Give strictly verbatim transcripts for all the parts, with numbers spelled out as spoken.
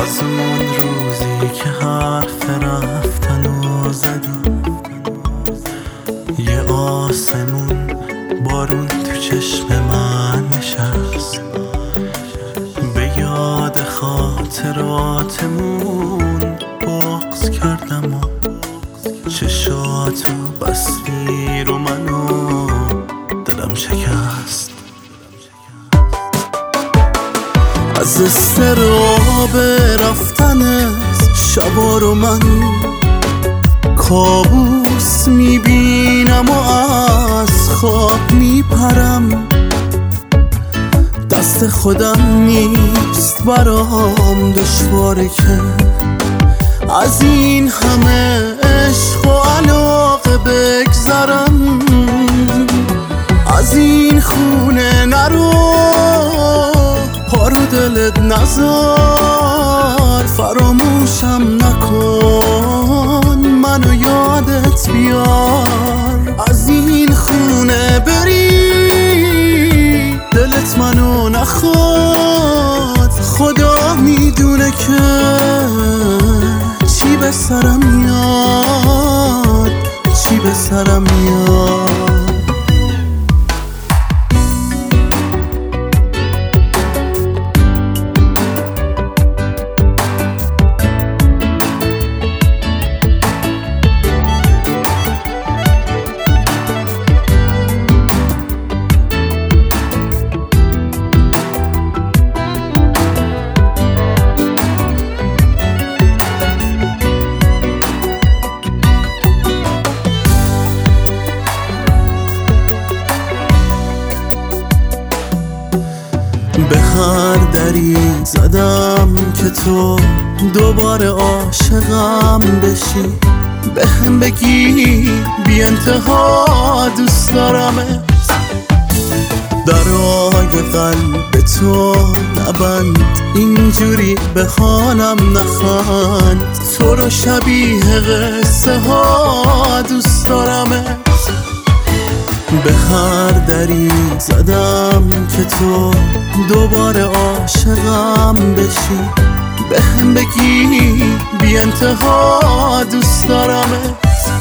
از اون روزی که حرف رفتنو زدی، یه آسمون بارون تو چشم من نشست، به یاد خاطراتمون بغض کردم و چشاتو بستی رو منو دلم شکست. از استراب رفتنت شبا رو من کابوس میبینم و از خواب میپرم، دست خودم نیست برام دشواره که از این همه عشق و علاقه بگذرم، از این خونه نرو پارو دلت نذار، فراموشم نکن منو یادت بیار، از این خونه بری دلت منو نخواد، خدا میدونه که چی به سرم میاد، چی به سرم میاد. به هر دری زدم که تو دوباره عاشقم بشی، به هم بگی بی انتها دوست دارمت، درای قلب تو نبند اینجوری به حالم نخند، تو رو شبیه قصه ها دوست دارمت، به هر دری زدم که تو دوباره عاشقم بشی، به هم بگی بی انتها دوست دارمت،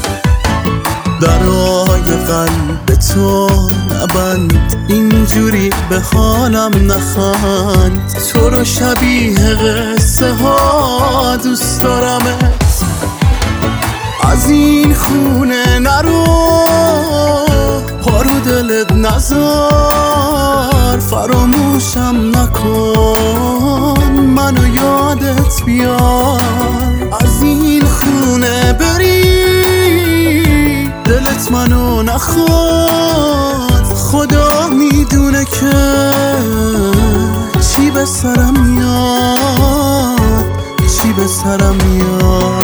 درای قلب تو نبند اینجوری به حالم نخند، تو رو شبیه قصه ها دوست دارمت، از این خونه نرو پارو دلت نذار، فراموشم نکن منو یادت بیار، از این خونه بری دلت منو نخواد، خدا میدونه که چی به سرم میاد، چی به سرم میاد.